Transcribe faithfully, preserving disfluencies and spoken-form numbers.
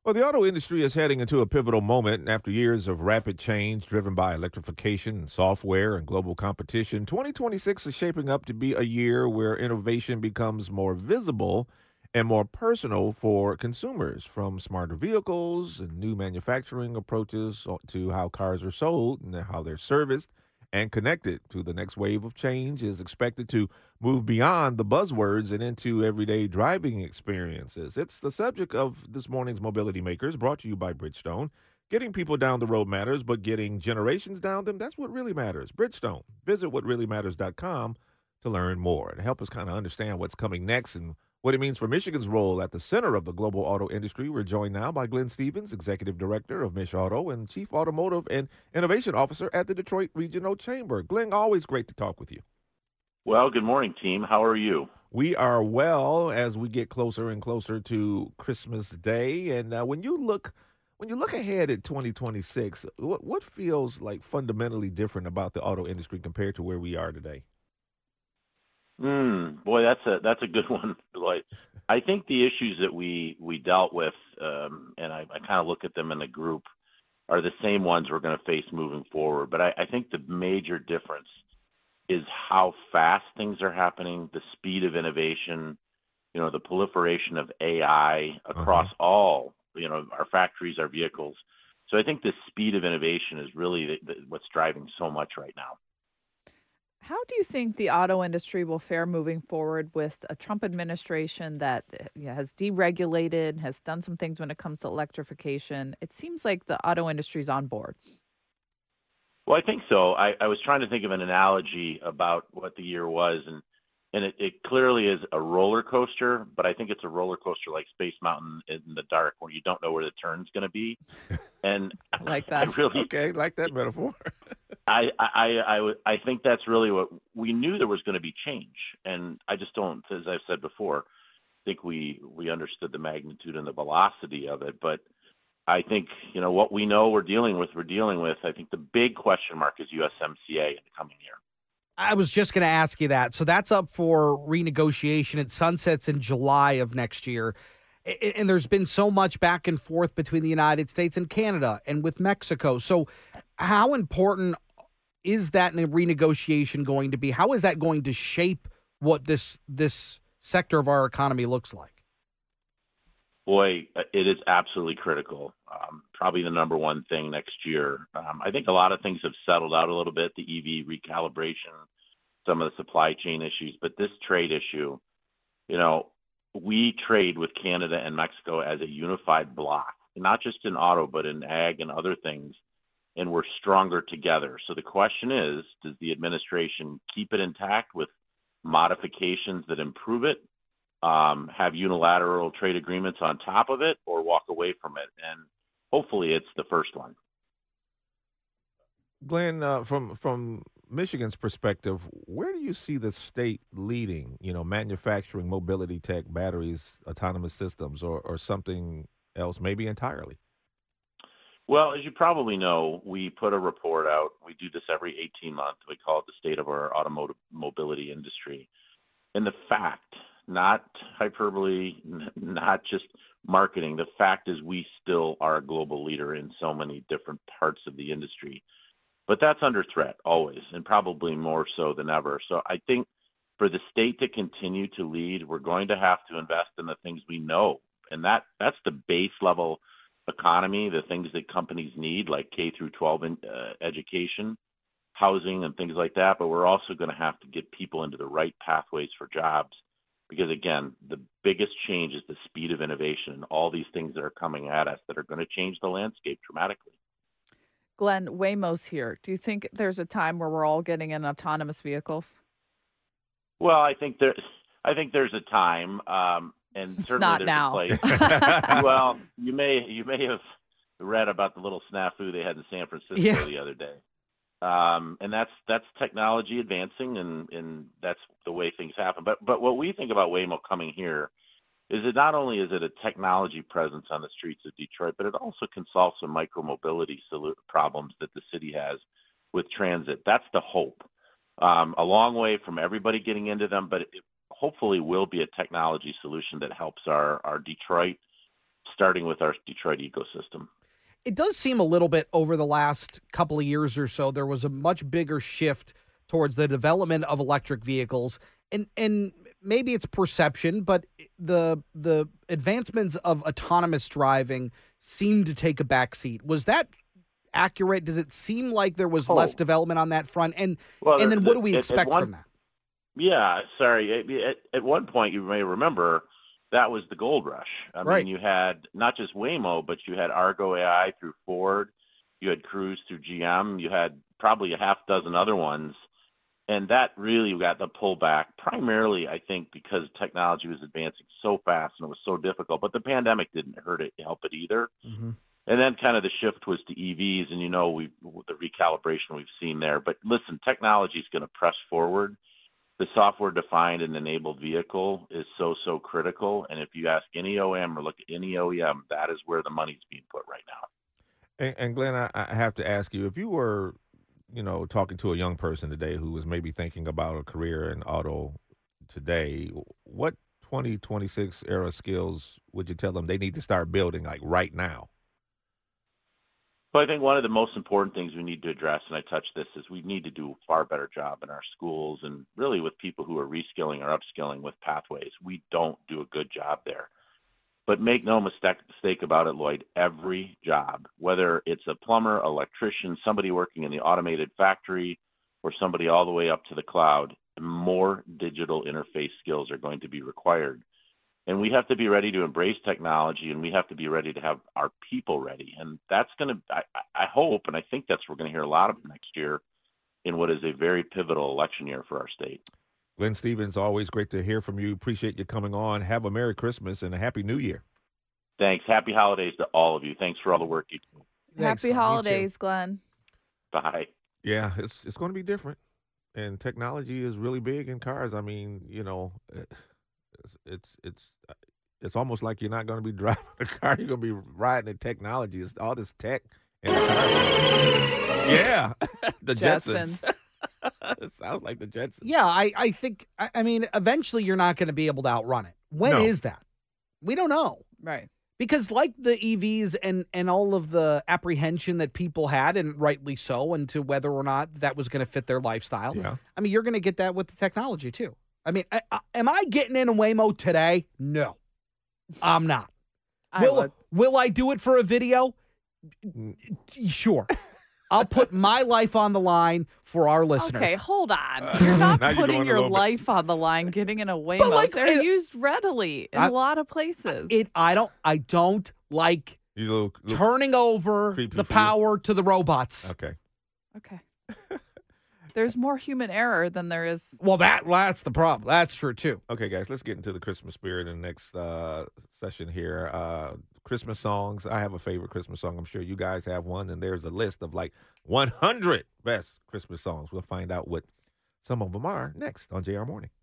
Well, the auto industry is heading into a pivotal moment after years of rapid change driven by electrification, software, and global competition. twenty twenty-six is shaping up to be a year where innovation becomes more visible and more personal for consumers, from smarter vehicles and new manufacturing approaches o- to how cars are sold and how they're serviced and connected to the next wave of change is expected to move beyond the buzzwords and into everyday driving experiences. It's the subject of this morning's Mobility Makers, brought to you by Bridgestone. Getting people down the road matters, but getting generations down them, that's what really matters. Bridgestone. Visit what really matters dot com to learn more and help us kind of understand what's coming next and what it means for Michigan's role at the center of the global auto industry. We're joined now by Glenn Stevens, Executive Director of Mich Auto and Chief Automotive and Innovation Officer at the Detroit Regional Chamber. Glenn, always great to talk with you. Well, good morning, team. How are you? We are well as we get closer and closer to Christmas Day. And uh, when you look when you look ahead at twenty twenty-six, what, what feels like fundamentally different about the auto industry compared to where we are today? Mm, boy, that's a that's a good one. Like, I think the issues that we we dealt with, um, and I, I kind of look at them in a group, are the same ones we're going to face moving forward. But I, I think the major difference is how fast things are happening, the speed of innovation, you know, the proliferation of A I across Uh-huh. all, you know, our factories, our vehicles. So I think the speed of innovation is really the, the, what's driving so much right now. How do you think the auto industry will fare moving forward with a Trump administration that uh, yeah, has deregulated, has done some things when it comes to electrification? It seems like the auto industry is on board. Well, I think so. I, I was trying to think of an analogy about what the year was, and and it, it clearly is a roller coaster, but I think it's a roller coaster like Space Mountain in the dark, where you don't know where the turn's going to be. And I like I that. really, Okay, like that metaphor. I, I, I, I, would- I think that's really what we knew there was going to be change, and I just don't, as I've said before, think we we understood the magnitude and the velocity of it, but I think, you know, what we know we're dealing with, we're dealing with. I think the big question mark is U S M C A in the coming year. I was just going to ask you that. So that's up for renegotiation. It sunsets in July of next year. A- And there's been so much back and forth between the United States and Canada and with Mexico. So how important is that in a renegotiation going to be? How is that going to shape what this this sector of our economy looks like? Boy, it is absolutely critical. Um, probably the number one thing next year. Um, I think a lot of things have settled out a little bit, the E V recalibration, some of the supply chain issues, but this trade issue, you know, we trade with Canada and Mexico as a unified bloc, not just in auto, but in ag and other things, and we're stronger together. So the question is, does the administration keep it intact with modifications that improve it, um, have unilateral trade agreements on top of it, or walk away from it? And hopefully it's the first one. Glenn, uh, from from Michigan's perspective, where do you see the state leading? You know, manufacturing, mobility tech, batteries, autonomous systems, or or something else, maybe entirely. Well, as you probably know, we put a report out. We do this every eighteen months. We call it the state of our automotive mobility industry. And the fact, not hyperbole, n- not just marketing, the fact is we still are a global leader in so many different parts of the industry. But that's under threat always, and probably more so than ever. So I think for the state to continue to lead, we're going to have to invest in the things we know. And that that's the base level economy, the things that companies need, like K through twelve in, uh, education, housing, and things like that. But we're also going to have to get people into the right pathways for jobs, because again, the biggest change is the speed of innovation and all these things that are coming at us that are going to change the landscape dramatically. Glenn, Waymo's here. Do you think there's a time where we're all getting in autonomous vehicles? Well, I think there, I think there's a time, um, and It's certainly not there's now. a place. Well, you may you may have read about the little snafu they had in San Francisco Yeah. the other day, um, and that's that's technology advancing, and, and that's the way things happen. But but what we think about Waymo coming here is that not only is it a technology presence on the streets of Detroit, but it also can solve some micromobility solu- problems that the city has with transit. That's the hope. Um, a long way from everybody getting into them, but it hopefully will be a technology solution that helps our, our Detroit starting with our Detroit ecosystem. It does seem a little bit over the last couple of years or so, there was a much bigger shift towards the development of electric vehicles. And and maybe it's perception, but the the advancements of autonomous driving seemed to take a backseat. Was that accurate? Does it seem like there was Oh. less development on that front? And Well, and then what do we at- at expect one- from that? Yeah, sorry. At, at, at one point, you may remember that was the gold rush. I Right. mean, you had not just Waymo, but you had Argo A I through Ford, you had Cruise through G M, you had probably a half dozen other ones, and that really got the pullback. Primarily, I think, because technology was advancing so fast and it was so difficult. But the pandemic didn't hurt it, help it either. Mm-hmm. And then kind of the shift was to E Vs, and you know we the recalibration we've seen there. But listen, technology is going to press forward. The software-defined and enabled vehicle is so, so critical. And if you ask any O E M or look at any O E M, that is where the money's being put right now. And, and Glenn, I, I have to ask you, if you were, you know, talking to a young person today who was maybe thinking about a career in auto today, what twenty twenty-six era skills would you tell them they need to start building, like right now? But I think one of the most important things we need to address, and I touched this, is we need to do a far better job in our schools and really with people who are reskilling or upskilling with pathways. We don't do a good job there. But make no mistake, mistake about it, Lloyd, every job, whether it's a plumber, electrician, somebody working in the automated factory, or somebody all the way up to the cloud, more digital interface skills are going to be required. And we have to be ready to embrace technology, and we have to be ready to have our people ready. And that's going to, I, I hope, and I think that's what we're going to hear a lot of next year in what is a very pivotal election year for our state. Glenn Stevens, always great to hear from you. Appreciate you coming on. Have a Merry Christmas and a Happy New Year. Thanks. Happy holidays to all of you. Thanks for all the work you do. Thanks, Happy Glenn. You too. holidays, Glenn. Bye. Yeah, it's it's going to be different. And technology is really big in cars. I mean, you know, it's it's it's, it's almost like you're not going to be driving a car. You're going to be riding the technology. It's all this tech in the car. Yeah, the Jetsons. Jetsons. It sounds like the Jetsons. Yeah, I, I think, I, I mean, eventually you're not going to be able to outrun it. When is No. that? We don't know. Right. Because like the E Vs and, and all of the apprehension that people had, and rightly so, into whether or not that was going to fit their lifestyle, Yeah. I mean, you're going to get that with the technology too. I mean, I, I, am I getting in a Waymo today? No, I'm not. I will, would. will I do it for a video? Sure. I'll put my life on the line for our listeners. Okay, hold on. You're not Now you're putting going a your little bit- life on the line getting in a Waymo. like, They're uh, used readily in I- a lot of places. It. I don't. I don't like You little, little turning over creepy the for you? power to the robots. Okay. okay. There's more human error than there is. Well, that that's the problem. That's true too. Okay, guys, let's get into the Christmas spirit in the next uh, session here. Uh, Christmas songs. I have a favorite Christmas song. I'm sure you guys have one, and there's a list of like one hundred best Christmas songs. We'll find out what some of them are next on J R Morning.